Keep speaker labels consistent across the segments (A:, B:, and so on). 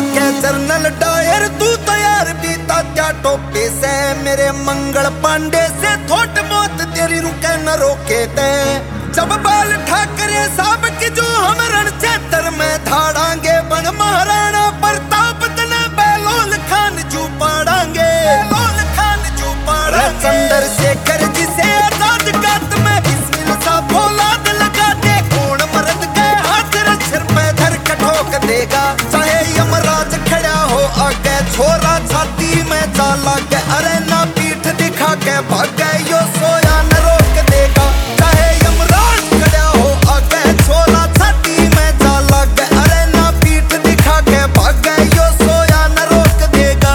A: रखे journal Dyer तू तैयार बीता क्या टोपे से मेरे मंगल पांडे से थोट मौत तेरी रुके न रोके ते जब बाल ठाकरे साहब की जो हम रण क्षेत्र में धाड़ांगे बन महाराणा प्रताप तने बैलोल खान जू पाड़ांगे बैलोल खान जू पाड़ांगे चंद्रशेखर जिसे आजाद कात में बिस्मिल सा फौलाद लगा दे कौन मर्द के हाथ सिर पे धर के ठोक देगा चाहे यमराज खड़ा हो आगे छोरा छाती में जाला के अरे ना पीठ दिखा के भागे यो सोया न रोक देगा चाहे यमराज खड़ा हो आगे छोरा छाती में जाला के अरे ना पीठ दिखा के भागे यो सोया न रोक देगा।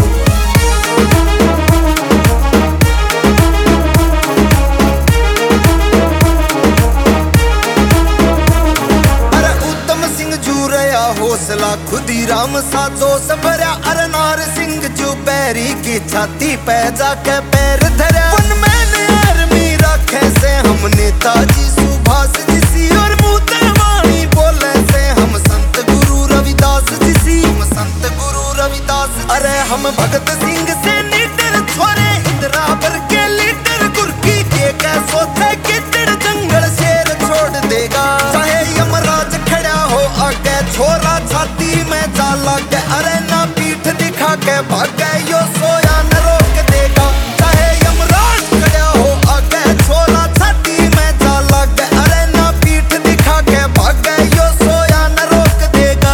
A: अरे उत्तम सिंह जू रहा हौसला खुदीराम सा जोश भरा अरे नार सिंह जू बैरी की छाती पे जाके पैर धरा आर्मी रखे से हम नेताजी सुभाष जिसी और मुतवाणी बोले से हम संत गुरु रविदास जिसी हम संत गुरु रविदास अरे हम भगत सिंह से लीडर छोरे इंदिरावर के लीडर गुरकी के सोचे कि तेरे जंगल शेर छोड़ देगा चाहे यमराज खड़ा हो आगे छोरा छाती में जाला के अरे ना पीठ दिखा के भागे यो सोया न रोक देगा चाहे यमराज खड़ा हो आगे छोरा छाती में जाला के अरे ना पीठ दिखा के भागे यो सोया न रोक देगा।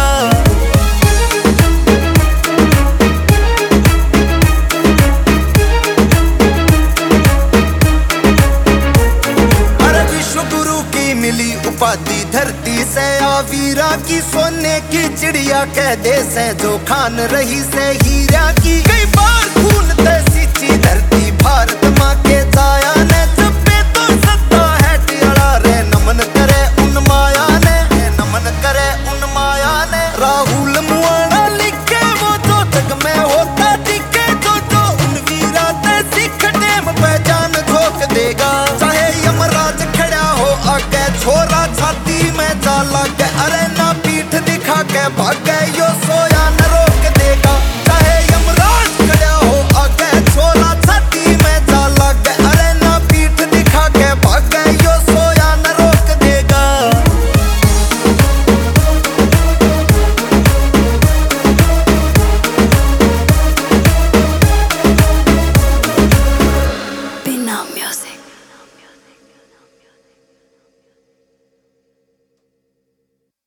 A: अरे विश्व गुरु की मिली उपाधि धरती से वीरा की सोने की चिड़िया कह दे से जो खान रही से हीरा की कई बार